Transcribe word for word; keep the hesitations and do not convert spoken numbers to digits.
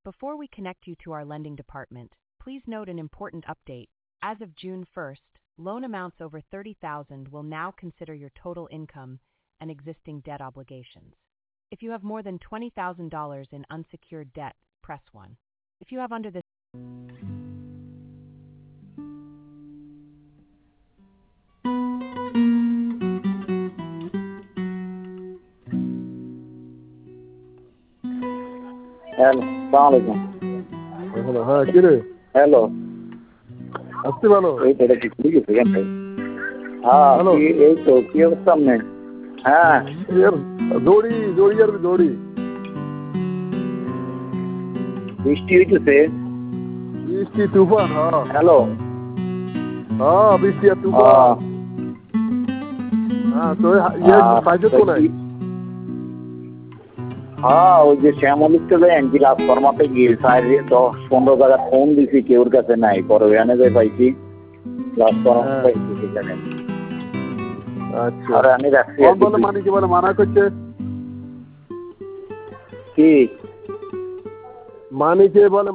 Before we connect you to our lending department, please note an important update. As of June first, loan amounts over thirty thousand dollars will now consider your total income and existing debt obligations. If you have more than twenty thousand dollars in unsecured debt, press one. If you have under this hello, সালাম আলাইকুম। হ্যাঁ কি রে hello, আসতে ভালো এই তো এটা কি খুলে গেছে কেন? হ্যাঁ হ্যালো। কি- এই তো কি অবস্থা আপনার? হ্যাঁ ইয়ার দৌড়ি দৌড়ি আর দৌড়ি বৃষ্টি হইতেছে। বৃষ্টি তুফান হ্যাঁ হ্যালো, হ্যাঁ বৃষ্টি আর আহ, তুফান হ্যাঁ তো ইয়ে আহ, সাইজে তো তো নাই কি- হ্যাঁ ওই যে শ্যামলিতে যাই ক্লাস ফরমাতে গিয়ে সাইডে দশ পনেরো জায়গা ফোন দিছি, কেউর কাছে নাই। পরে ওখানে যাই পাইছি ক্লাস ফরমাতে হ্যাঁ। পাইছি সেখানে। আচ্ছা আর আমি রাখছি কোন বলে মানে কি বলে মানা করছে কি মানিকে বলে